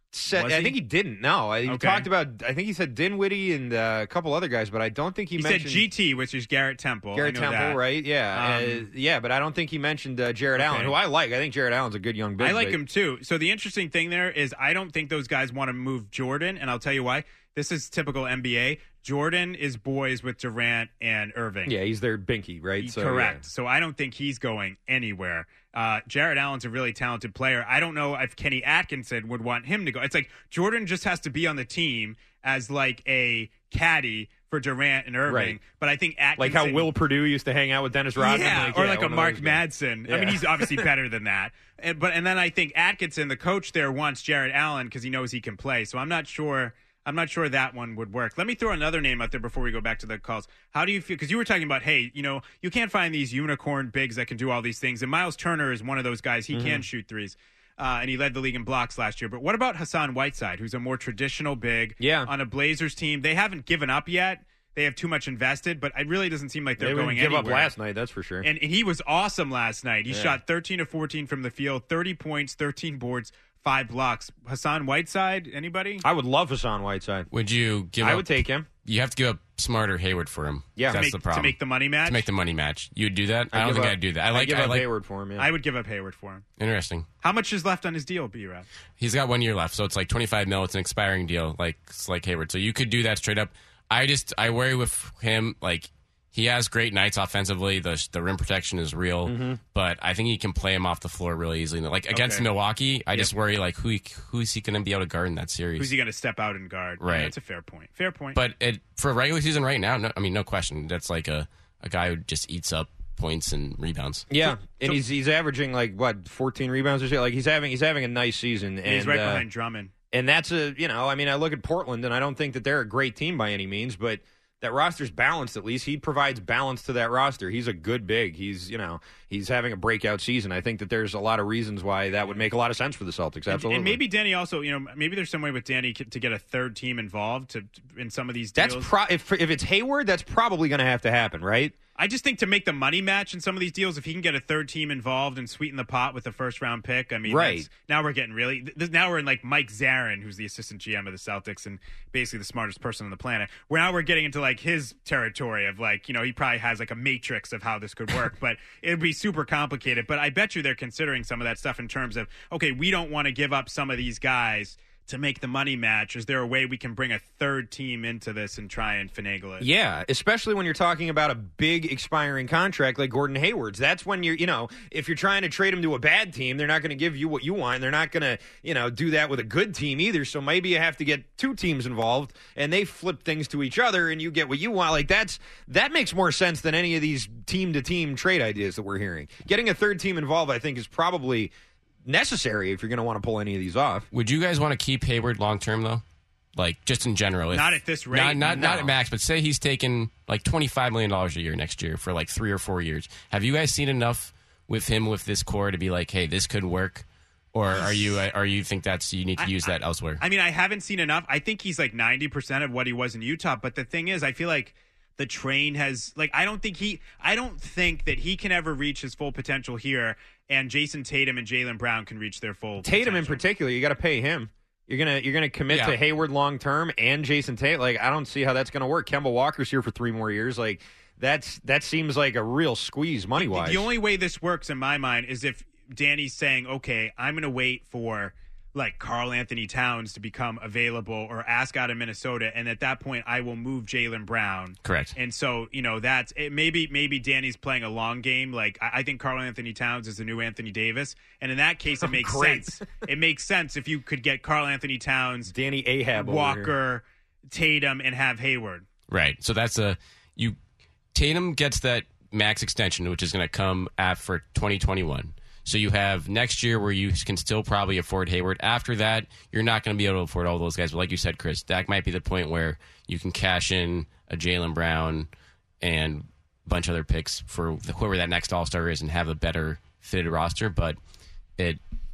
said. Was I he? think he didn't. No, he Okay. talked about. I think he said Dinwiddie and uh, a couple other guys, but I don't think he, He mentioned said G T, which is Garrett Temple. Garrett I know Temple, that. right? Yeah, Um, uh, yeah, but I don't think he mentioned uh, Jared Okay. Allen, who I like. I think Jared Allen's a good young big. I like but- him too. So the interesting thing there is I don't think those guys want to move Jordan, and I'll tell you why. This is typical N B A. Jordan is boys with Durant and Irving. Yeah, he's their binky, right? So, Correct. yeah. So I don't think he's going anywhere. Uh, Jared Allen's a really talented player. I don't know if Kenny Atkinson would want him to go. It's like Jordan just has to be on the team as like a caddy for Durant and Irving. Right. But I think Atkinson, Like how Will Purdue used to hang out with Dennis Rodman, yeah, like, or yeah, like a one of Mark those guys. Madsen. I Yeah. mean, he's obviously better than that. And, but and then I think Atkinson, the coach there, wants Jared Allen because he knows he can play. So I'm not sure. I'm not sure that one would work. Let me throw another name out there before we go back to the calls. How do you feel? Because you were talking about, hey, you know, you can't find these unicorn bigs that can do all these things. And Miles Turner is one of those guys. He Mm-hmm. can shoot threes. Uh, and he led the league in blocks last year. But what about Hassan Whiteside, who's a more traditional big Yeah. on a Blazers team? They haven't given up yet. They have too much invested, but it really doesn't seem like they're They going wouldn't give anywhere. up last night, that's for sure. And, and he was awesome last night. He Yeah. shot thirteen to fourteen from the field, thirty points, thirteen boards, five blocks. Hassan Whiteside, anybody? I would love Hassan Whiteside. Would you give I up? would take him. You have to give up Smarter Hayward for him. Yeah. that's make, the problem. To make the money match? To make the money match. You would do that? I, don't give think up- I'd do that. I like. give I up like. Hayward for him. Yeah. I would give up Hayward for him. Interesting. How much is left on his deal, B-Rap? He's got one year left, so it's like twenty-five mil. It's an expiring deal, like it's like Hayward. So you could do that straight up. I just I worry with him. Like he has great nights offensively. The the rim protection is real, Mm-hmm. but I think he can play him off the floor really easily. Like against Okay. Milwaukee, I just worry like who he, who is he going to be able to guard in that series? Who's he going to step out and guard? Right. Yeah, that's a fair point. Fair point. But it, for regular season right now, no, I mean no question. That's like a, a guy who just eats up points and rebounds. Yeah, and so- he's he's averaging like what fourteen rebounds or so. Like he's having he's having a nice season. And he's right uh, behind Drummond. And that's a you know I mean I look at Portland and I don't think that they're a great team by any means, but that roster's balanced at least. He provides balance to that roster. He's a good big. He's you know he's having a breakout season. I think that there's a lot of reasons why that would make a lot of sense for the Celtics. Absolutely. And maybe Danny also, you know, maybe there's some way with Danny to get a third team involved to in some of these deals. that's pro- if if it's Hayward, that's probably going to have to happen, right? I just think to make the money match in some of these deals, if he can get a third team involved and sweeten the pot with the first round pick, I mean, Right. that's- now we're getting really. Th- now we're in like Mike Zarin, who's the assistant G M of the Celtics and basically the smartest person on the planet. Where now we're getting into like his territory of like, you know, he probably has like a matrix of how this could work, but it'd be super complicated. But I bet you they're considering some of that stuff in terms of, okay, we don't want to give up some of these guys to make the money match. Is there a way we can bring a third team into this and try and finagle it? Yeah, especially when you're talking about a big expiring contract like Gordon Hayward's. That's when you're, you know, if you're trying to trade him to a bad team, they're not going to give you what you want. And they're not going to, you know, do that with a good team either. So maybe you have to get two teams involved and they flip things to each other and you get what you want. Like that's that makes more sense than any of these team to team trade ideas that we're hearing. Getting a third team involved, I think, is probably necessary if you're going to want to pull any of these off. Would you guys want to keep Hayward long term though? Like just in general, if, Not at this rate, Not not, no. not at max, but say he's taking like twenty five million dollars a year next year for like three or four years. Have you guys seen enough with him with this core to be like, hey, this could work? Or are you are you think that's you need to use that elsewhere? I mean, I haven't seen enough. I think he's like ninety percent of what he was in Utah. But the thing is, I feel like the train has, like, I don't think he, I don't think that he can ever reach his full potential here. And Jason Tatum and Jaylen Brown can reach their full Tatum in potential. particular, you got to pay him. You're gonna you're gonna commit Yeah. to Hayward long term and Jason Tate. Like I don't see how that's gonna work. Kemba Walker's here for three more years. Like that's that seems like a real squeeze money wise. The only way this works in my mind is if Danny's saying, okay, I'm going to wait for like Karl Anthony Towns to become available or ask out of Minnesota. And at that point, I will move Jaylen Brown. Correct. And so, you know, that's it. Maybe, maybe Danny's playing a long game. Like I, I think Karl Anthony Towns is the new Anthony Davis. And in that case, it makes Great. sense. It makes sense if you could get Karl Anthony Towns, Danny Ahab, over here. Walker, Tatum, and have Hayward. Right. So that's a you. Tatum gets that max extension, which is going to come after twenty twenty-one. So you have next year where you can still probably afford Hayward. After that, you're not going to be able to afford all those guys. But like you said, Chris, that might be the point where you can cash in a Jaylen Brown and a bunch of other picks for whoever that next All-Star is and have a better fitted roster. But it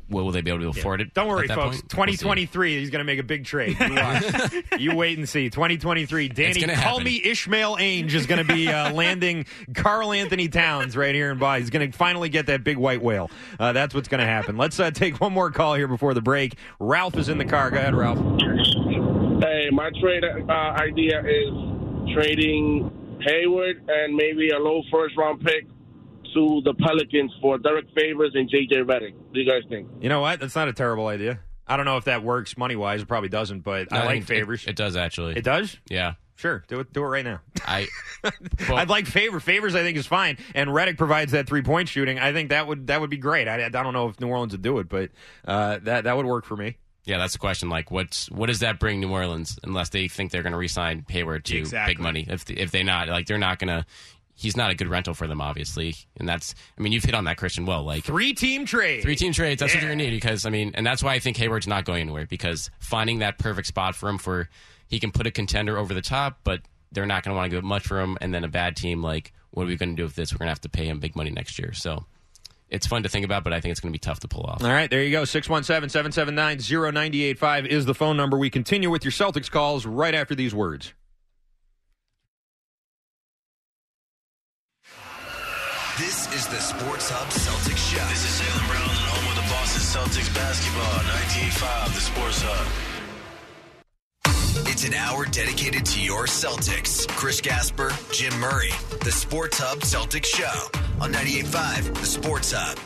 will they be able to afford yeah. it? Don't worry, at that folks. Point? twenty twenty-three, we'll he's going to make a big trade. You, watch. You wait and see. twenty twenty-three, Danny, call happen. me Ishmael Ainge is going to be uh, landing Karl Anthony Towns right here in Boston. He's going to finally get that big white whale. Uh, that's what's going to happen. Let's uh, take one more call here before the break. Ralph is in the car. Go ahead, Ralph. Hey, my trade uh, idea is trading Hayward and maybe a low first-round pick to the Pelicans for Derek Favors and J J Redick. What do you guys think? You know what? That's not a terrible idea. I don't know if that works money-wise. It probably doesn't, but No, I like it, Favors. It, it does, actually. It does? Yeah. Sure. Do it Do it right now. I, well, I'd like Favor. Favors, I think, is fine. And Redick provides that three-point shooting. I think that would that would be great. I, I don't know if New Orleans would do it, but uh, that, that would work for me. Yeah, that's the question. Like, what's what does that bring New Orleans unless they think they're going to re-sign Hayward to Exactly. big money? If if they not, like, they're not going to. He's not a good rental for them, obviously, and that's. I mean, you've hit on that, Christian. Well, like Three-team trade. three-team trades. That's Yeah. what you're going to need because I mean, and that's why I think Hayward's not going anywhere because finding that perfect spot for him, for he can put a contender over the top, but they're not going to want to give much for him. And then a bad team, like, what are we going to do with this? We're going to have to pay him big money next year. So. It's fun to think about, but I think it's going to be tough to pull off. All right, there you go. six one seven, seven seven nine, zero nine eight five is the phone number. We continue with your Celtics calls right after these words. This is the Sports Hub Celtics Show. This is Jaylen Brown, home of the Boston Celtics basketball, ninety-eight point five, the Sports Hub. It's an hour dedicated to your Celtics. Chris Gasper, Jim Murray. The Sports Hub Celtics Show on ninety-eight point five, the Sports Hub.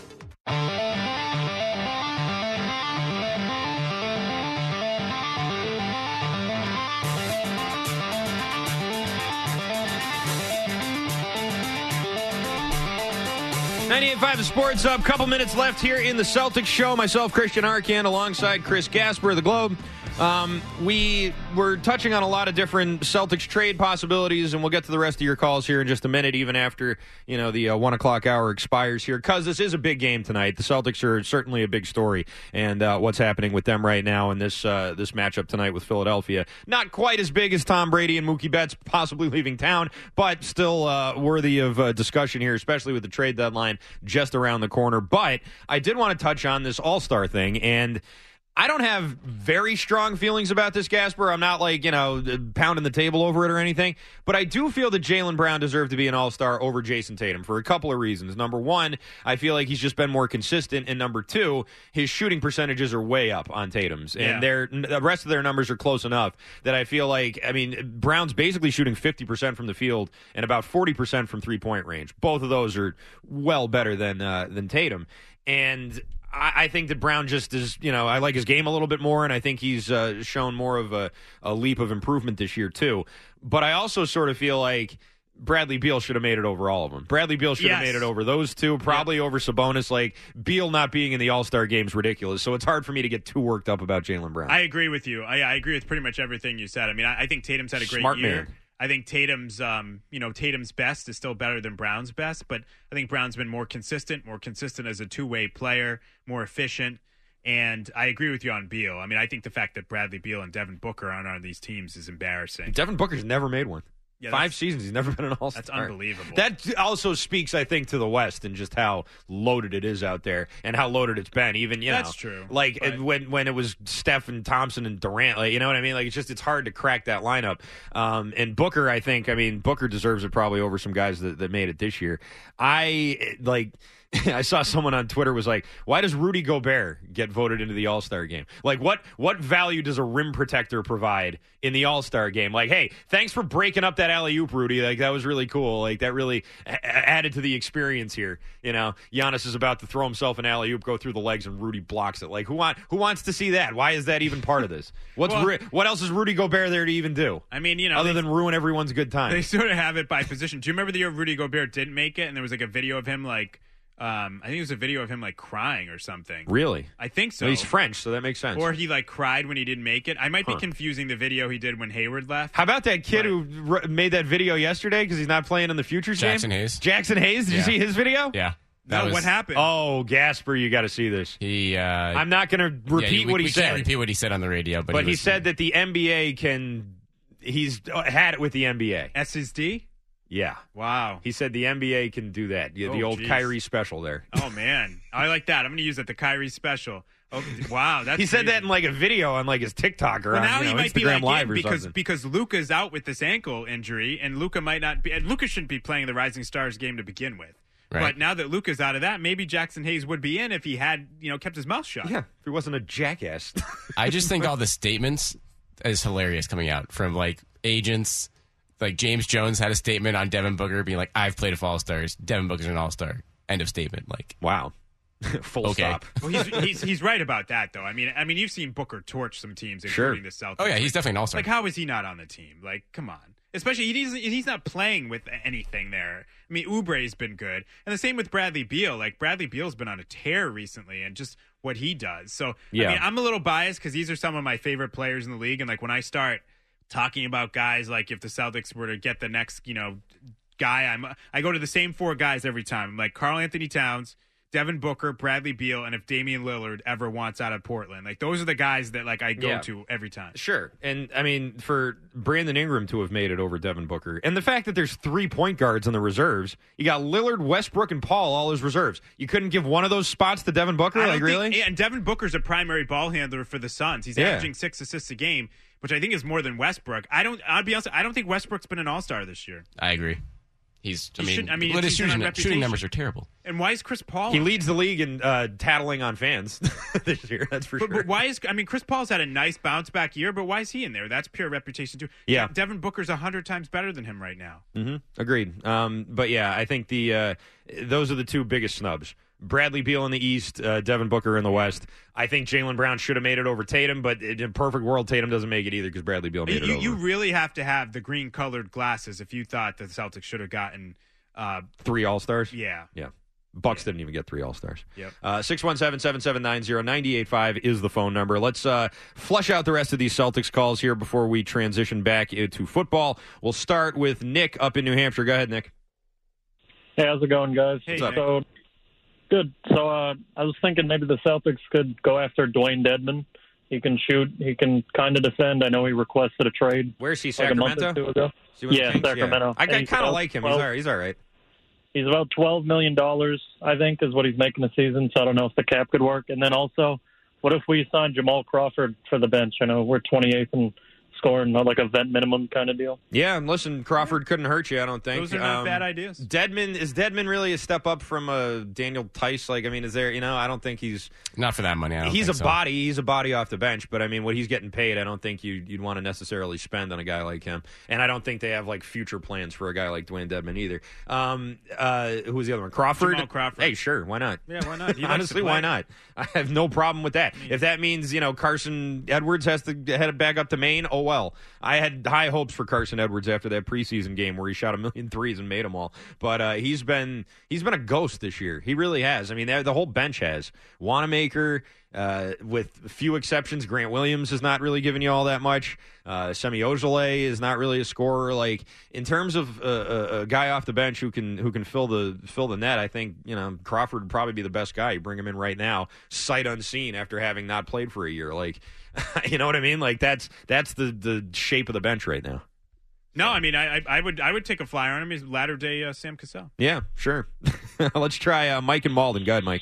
ninety-eight point five The Sports Hub. Couple minutes left here in the Celtics Show. Myself, Christian Arcand, alongside Chris Gasper of the Globe. Um, we were touching on a lot of different Celtics trade possibilities, and we'll get to the rest of your calls here in just a minute, even after you know the uh, one o'clock hour expires here, because this is a big game tonight. The Celtics are certainly a big story, and uh, what's happening with them right now in this uh, this matchup tonight with Philadelphia, not quite as big as Tom Brady and Mookie Betts possibly leaving town, but still uh, worthy of uh, discussion here, especially with the trade deadline just around the corner. But I did want to touch on this All-Star thing, and I don't have very strong feelings about this, Gasper. I'm not like, you know, pounding the table over it or anything. But I do feel that Jaylen Brown deserved to be an all-star over Jason Tatum for a couple of reasons. Number one, I feel like he's just been more consistent. And number two, his shooting percentages are way up on Tatum's. And Yeah. their, the rest of their numbers are close enough that I feel like, I mean, Brown's basically shooting fifty percent from the field and about forty percent from three-point range. Both of those are well better than uh, than Tatum. And I think that Brown just is, you know, I like his game a little bit more, and I think he's uh, shown more of a, a leap of improvement this year, too. But I also sort of feel like Bradley Beal should have made it over all of them. Bradley Beal should have Yes. made it over those two, probably yep. over Sabonis. Like, Beal not being in the All-Star game is ridiculous, so it's hard for me to get too worked up about Jaylen Brown. I agree with you. I, I agree with pretty much everything you said. I mean, I, I think Tatum's had a great Smart year. man. I think Tatum's, um, you know, Tatum's best is still better than Brown's best, but I think Brown's been more consistent, more consistent as a two-way player, more efficient, and I agree with you on Beal. I mean, I think the fact that Bradley Beal and Devin Booker aren't on these teams is embarrassing. Devin Booker's never made one. Yeah, Five seasons, he's never been an All-Star. That's unbelievable. That also speaks, I think, to the West and just how loaded it is out there and how loaded it's been. Even you That's know, true. Like But- when when it was Steph and Thompson and Durant, like, you know what I mean? Like it's just it's hard to crack that lineup. Um, and Booker, I think, I mean, Booker deserves it probably over some guys that, that made it this year. I like. I saw someone on Twitter was like, why does Rudy Gobert get voted into the All-Star game? Like, what what value does a rim protector provide in the All-Star game? Like, hey, thanks for breaking up that alley-oop, Rudy. Like, that was really cool. Like, that really a- added to the experience here. You know, Giannis is about to throw himself an alley-oop, go through the legs, and Rudy blocks it. Like, who want who wants to see that? Why is that even part of this? What's Well, Ru- What else is Rudy Gobert there to even do? I mean, you know, Other they, than ruin everyone's good time. they sort of have it by position. Do you remember the year Rudy Gobert didn't make it, and there was like a video of him like, um, I think it was a video of him like crying or something. Really? I think so. Well, he's French, so that makes sense. Or he like cried when he didn't make it. I might Huh. be confusing the video he did when Hayward left. How about that kid But- who r- made that video yesterday because he's not playing in the Futures Jackson game? Hayes. Jackson Hayes. Did Yeah. you see his video? Yeah. That No, was, what happened? Oh, Gasper, you got to see this. He. Uh, I'm not going to repeat yeah, we, what he we said, Can't repeat what he said on the radio, but, but he was- said that the N B A can. He's had it with the N B A. S S D? Yeah. Wow. He said the N B A can do that. Yeah, the Oh, old geez. Kyrie special there. Oh, man. I like that. I'm going to use that, the Kyrie special. Oh, wow. That's he said crazy. that in like a video on like his TikTok or Well, on now you know, he might Instagram be like Live in or because something. because Luka's out with this ankle injury, and Luka might not be. And Luka shouldn't be playing the Rising Stars game to begin with. Right. But now that Luka's out of that, maybe Jackson Hayes would be in if he had you know kept his mouth shut. Yeah, if he wasn't a jackass. I just think all the statements is hilarious coming out from like agents. Like James Jones had a statement on Devin Booker being like, "I've played with All Stars. Devin Booker's an All Star." End of statement. Like, wow. Full okay. stop. Well, he's, he's he's right about that though. I mean, I mean, you've seen Booker torch some teams, Sure. including the Celtics. Oh yeah, he's definitely an All Star. Like, how is he not on the team? Like, come on. Especially, he's he's not playing with anything there. I mean, Oubre's been good, and the same with Bradley Beal. Like, Bradley Beal's been on a tear recently, and just what he does. So, Yeah. I mean, I'm a little biased because these are some of my favorite players in the league, and like when I start talking about guys, like if the Celtics were to get the next, you know, guy, I'm I go to the same four guys every time. I'm like Karl Anthony Towns, Devin Booker, Bradley Beal, and if Damian Lillard ever wants out of Portland, like those are the guys that like I go Yeah. to every time. Sure. And, I mean, for Brandon Ingram to have made it over Devin Booker, and the fact that there's three point guards in the reserves, you got Lillard, Westbrook, and Paul, all as reserves. You couldn't give one of those spots to Devin Booker? I don't Like, think- really? And Devin Booker's a primary ball handler for the Suns. He's Yeah. averaging six assists a game, which I think is more than Westbrook. I don't. I'll be honest. I don't think Westbrook's been an All Star this year. I agree. He's. I He mean, should- I mean, but his he's been on shooting, reputation. shooting numbers are terrible. And why is Chris Paul? He leads the league in uh, tattling on fans this year. That's for But, sure. but why is I mean Chris Paul's had a nice bounce back year, but why is he in there? That's pure reputation too. Yeah. Devin Booker's a hundred times better than him right now. Mm-hmm. Agreed. Um, but yeah, I think the uh, those are the two biggest snubs. Bradley Beal in the East, uh, Devin Booker in the West. I think Jaylen Brown should have made it over Tatum, but in a perfect world, Tatum doesn't make it either because Bradley Beal made You, it over. you really have to have the green colored glasses if you thought that the Celtics should have gotten. Uh, Three All-Stars? yeah. Yeah. Bucks didn't even get three All-Stars. Yep. Uh, six one seven, seven seven nine zero, nine eight five is the phone number. Let's uh, flush out the rest of these Celtics calls here before we transition back into football. We'll start with Nick up in New Hampshire. Go ahead, Nick. Hey, how's it going, guys? Hey, What's up? So, good. So, uh, I was thinking maybe the Celtics could go after Dwayne Dedmon. He can shoot. He can kind of defend. I know he requested a trade. Where's he, like a month Sacramento? or two ago. See what the Yeah, Kings- Sacramento. I, I And he's kind of about like him. He's twelve all right. He's all right. He's about twelve million dollars, I think, is what he's making a season. So I don't know if the cap could work. And then also, what if we sign Jamal Crawford for the bench? I know we're twenty-eighth in scoring, not like a vet minimum kind of deal. Yeah, and listen, Crawford couldn't hurt you, I don't think. Those are not Um, bad ideas. Dedmon, is Dedmon really a step up from uh, Daniel Tice? Like, I mean, is there, you know, I don't think he's... Not for that money. I don't He's think a so. body. He's a body off the bench. But, I mean, what he's getting paid, I don't think you, you'd want to necessarily spend on a guy like him. And I don't think they have, like, future plans for a guy like Dwayne Dedmon either. Um, uh, who was the other one? Crawford? Jamal Crawford. Hey, sure. Why not? Yeah, why not? He likes to Honestly, play. why not? I have no problem with that. If that means, you know, Carson Edwards has to head back up to Maine, oh, well. I had high hopes for Carson Edwards after that preseason game where he shot a million threes and made them all. But uh, he's been he's been a ghost this year. He really has. I mean, the whole bench has. Wanamaker, uh, with few exceptions. Grant Williams has not really given you all that much. Uh, Semi Ojeleye is not really a scorer. Like, in terms of uh, a, a guy off the bench who can who can fill the fill the net, I think, you know, Crawford would probably be the best guy. You bring him in right now, sight unseen, after having not played for a year. Like, you know what I mean? Like, that's that's the the shape of the bench right now. No, I mean, I, I I would I would take a flyer on him. He's latter day uh, Sam Cassell. Yeah, sure. Let's try uh, Mike and Malden. Go ahead, Mike.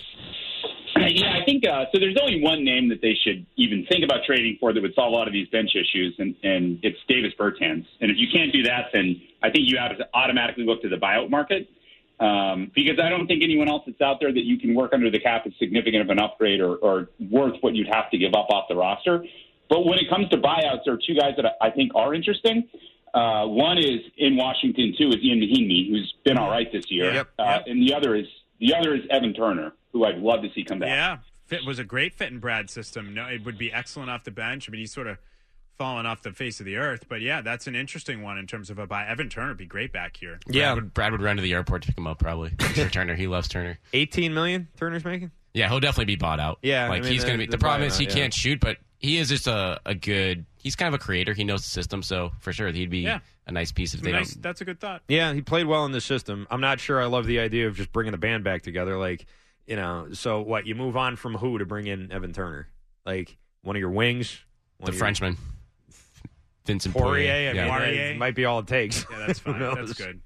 Yeah, I think uh, so. There's only one name that they should even think about trading for that would solve a lot of these bench issues, and, and it's Davis Bertans. And if you can't do that, then I think you have to automatically look to the buyout market, um, because I don't think anyone else that's out there that you can work under the cap is significant of an upgrade or, or worth what you'd have to give up off the roster. But when it comes to buyouts, there are two guys that I think are interesting. Uh, one is in Washington too, is Ian Mahinmi, who's been all right this year, Yep, uh, yep. and the other is the other is Evan Turner, who I'd love to see come back. Yeah, fit was a great fit in Brad's system. No, it would be excellent off the bench. I mean, he's sort of fallen off the face of the earth. But yeah, that's an interesting one in terms of a buy. Evan Turner would be great back here. Yeah. Brad would, Brad would run to the airport to pick him up, probably. For Turner. He loves Turner. eighteen million Turner's making? Yeah, he'll definitely be bought out. Yeah, like I mean, he's the- going to be. the The problem buyout, is he yeah. can't shoot, but he is just a, a good. He's kind of a creator. He knows the system, so for sure he'd be Yeah. a nice piece if they Nice, don't. that's a good thought. Yeah, he played well in the system. I'm not sure I love the idea of just bringing a band back together. Like, you know, so what? You move on from who to bring in Evan Turner? Like, one of your wings? One The of your- Frenchman. Vincent Poirier? Poirier. I mean, yeah. Poirier. that might be all it takes. Yeah, that's Who fine. knows? That's good.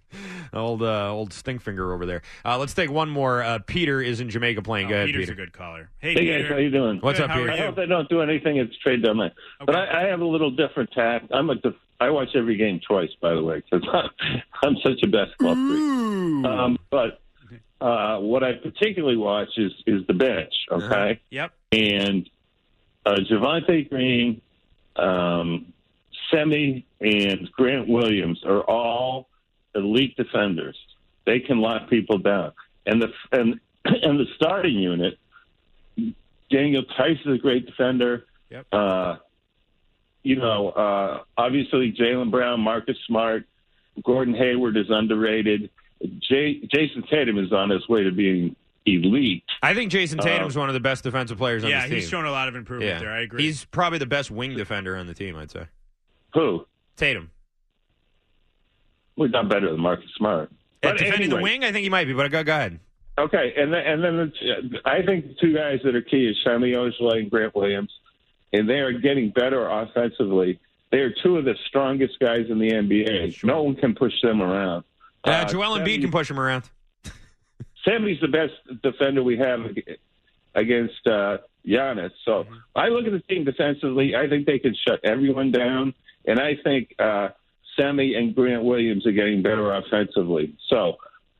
old uh, old stink finger over there. Uh, let's take one more. Uh, Peter is in Jamaica playing. Oh, Go ahead, Peter's Peter. a good caller. Hey, Hey, Peter. guys, how you doing? What's Good, up, how Peter? are I you? hope they don't do anything at the trade deadline. But I, I have a little different tack. I'm a def- I watch every game twice, by the way, because I'm, I'm such a basketball freak. Um, but uh, what I particularly watch is is the bench. Okay. Uh-huh. Yep. And uh, Javonte Green, um, Semi, and Grant Williams are all elite defenders. They can lock people down. And the and and the starting unit, Daniel Tice is a great defender. Yep. Uh, you know, uh, obviously Jaylen Brown, Marcus Smart, Gordon Hayward is underrated. Jay, Jason Tatum is on his way to being elite. I think Jason Tatum's Uh, one of the best defensive players on Yeah, this team. he's shown a lot of improvement Yeah. there. I agree. He's probably the best wing defender on the team, I'd say. Who? Tatum. We're not better than Marcus Smart. At But defending the anyway. wing, I think he might be, but go, go ahead. Okay, and then, and then the, I think the two guys that are key is Semi Ojeleye and Grant Williams, and they are getting better offensively. They are two of the strongest guys in the N B A. No one can push them around. Uh, Uh, Joel Semi- Embiid can push him around. Semi's the best defender we have ag- against uh, Giannis. So I look at the team defensively. I think they can shut everyone down, and I think uh, Semi and Grant Williams are getting better offensively. So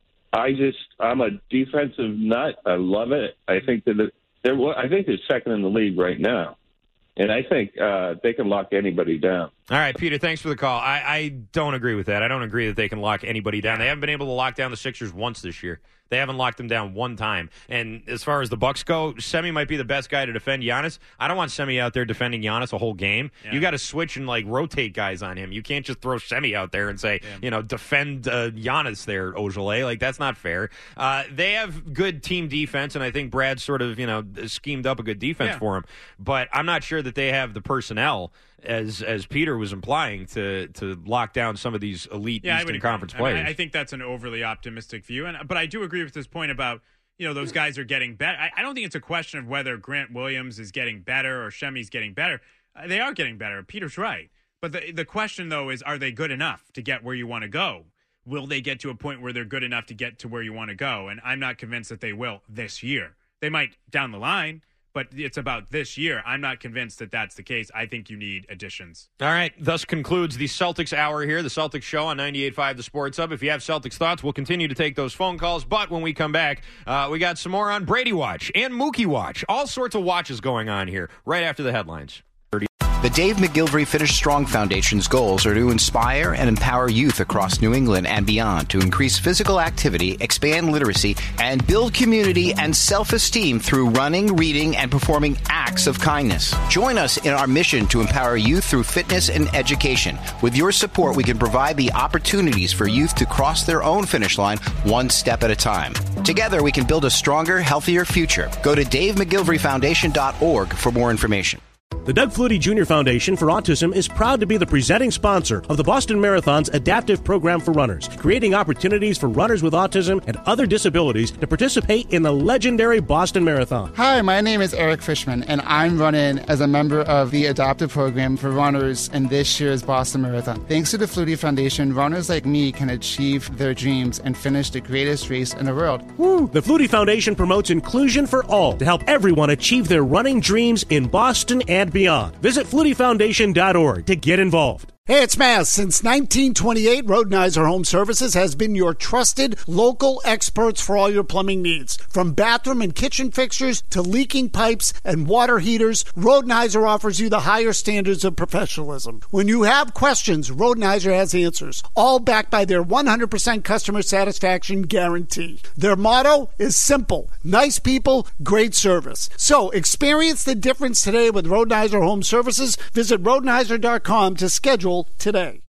I just I'm a defensive nut. I love it. I think that they're I think they're second in the league right now, and I think uh, they can lock anybody down. All right, Peter, thanks for the call. I, I don't agree with that. I don't agree that they can lock anybody down. They haven't been able to lock down the Sixers once this year. They haven't locked them down one time. And as far as the Bucks go, Semi might be the best guy to defend Giannis. I don't want Semi out there defending Giannis a whole game. Yeah. You got to switch and like rotate guys on him. You can't just throw Semi out there and say, Yeah. you know, defend uh, Giannis there, Ojeleye. Like that's not fair. Uh, they have good team defense, and I think Brad sort of you know schemed up a good defense Yeah. for him. But I'm not sure that they have the personnel. As as Peter was implying, to to lock down some of these elite Yeah, I would Eastern agree. Conference I mean, players. I, I think that's an overly optimistic view, and but I do agree with this point about you know those guys are getting better. I, I don't think it's a question of whether Grant Williams is getting better or Shemi's getting better. Uh, they are getting better. Peter's right, but the the question though is, are they good enough to get where you want to go? Will they get to a point where they're good enough to get to where you want to go? And I'm not convinced that they will this year. They might down the line. But it's about this year. I'm not convinced that that's the case. I think you need additions. All right, thus concludes the Celtics Hour here, the Celtics Show on ninety-eight point five The Sports Hub. If you have Celtics thoughts, we'll continue to take those phone calls. But when we come back, uh, we got some more on Brady Watch and Mookie Watch. All sorts of watches going on here right after the headlines. The Dave McGilvery Finish Strong Foundation's goals are to inspire and empower youth across New England and beyond to increase physical activity, expand literacy, and build community and self-esteem through running, reading, and performing acts of kindness. Join us in our mission to empower youth through fitness and education. With your support, we can provide the opportunities for youth to cross their own finish line one step at a time. Together, we can build a stronger, healthier future. Go to dave mcgilvery foundation dot org for more information. The Doug Flutie Junior Foundation for Autism is proud to be the presenting sponsor of the Boston Marathon's adaptive program for runners, creating opportunities for runners with autism and other disabilities to participate in the legendary Boston Marathon. Hi, my name is Eric Fishman, and I'm running as a member of the adoptive program for runners in this year's Boston Marathon. Thanks to the Flutie Foundation, runners like me can achieve their dreams and finish the greatest race in the world. Woo! The Flutie Foundation promotes inclusion for all to help everyone achieve their running dreams in Boston and beyond. Visit flutie foundation dot org to get involved. Hey, it's Maz. Since nineteen twenty-eight, Rodenizer Home Services has been your trusted local experts for all your plumbing needs. From bathroom and kitchen fixtures to leaking pipes and water heaters, Rodenizer offers you the higher standards of professionalism. When you have questions, Rodenizer has answers, all backed by their one hundred percent customer satisfaction guarantee. Their motto is simple: nice people, great service. So experience the difference today with Rodenizer Home Services. Visit rodenizer dot com to schedule today.